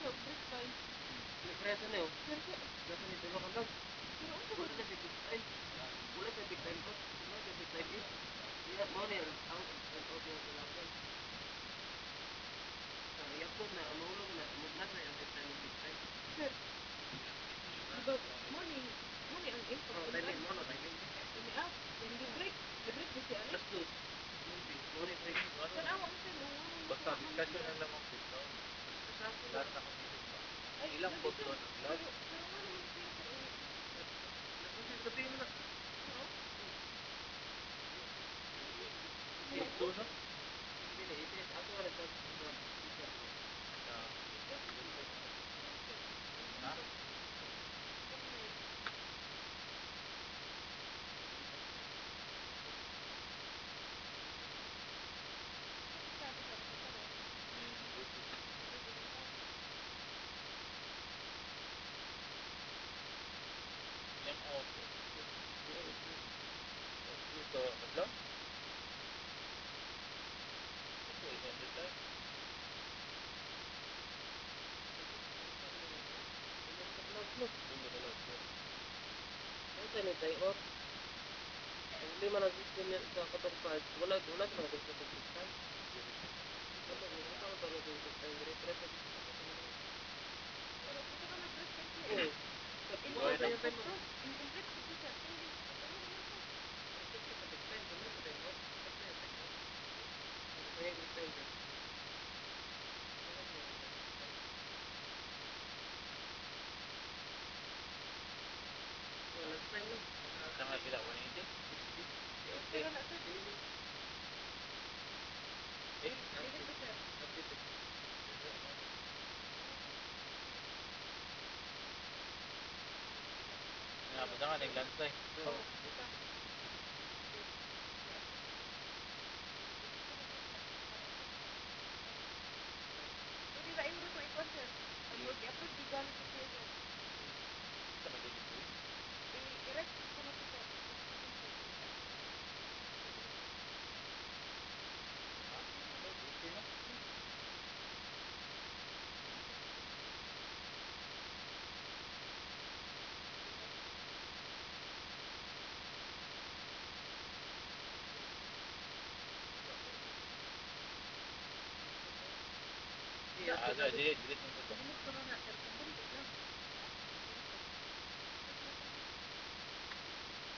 break time. Preso na yun. Pero kaya, Nasa nito lang lang. pero ano Wala na sa big time. Wala sa big time out. Wala sa big time in. Iya, mo na yung out and out yung kalaban. Yapon na, mahulog na. Nasa yung big time. sir, di ba, morning ang in, pag Oh, timing mo na, timing. ini up, then di-break ba siya, ano? Plus dos. Morning break. Sir, awa mo, sir, Basta discussion na lang ang bitaw. Sa akin Wala na. sa community ba? Ay, Ilang lagi, photo sir. ng love? Pero nga naman siya, sir, Nagpapit sabihin mo na. oo. Ito no? Hindi, ito. Ako wala sa teacher ko. Ha? Yung auto. Dito, madlang? Ito, isang time. Ito na lang. Ang sanitay out. Ang lima na system yan sa katong pads. Wala na sa big time. Wala ka ba na big time. Refresh na dito sa katong mga. Pero buti ka nag-break time, sir. Oo. Wala na. Incomplete po siya, pending po siya. Pero naman po. Kasi sa big time. Kami sa time out. Kasi sa time out. Kasi sa big time. Wala na yung big time. So last time no. Saan nga sila? 180? Pero na, sir. Eh? Dili po, sir. Update. Napunta nga, naglansay. Oo. Kita. Pwede ba imro ko ikon, sir? Upload, i-upload di gamit ko siya, sir. Ito may delivery. I-register ko na po, sir. Tapos pag-insert ko siya. Ha? Delivery na? Iya, Delete mo ito. Delete ko na na, sir. Pag-delete lang.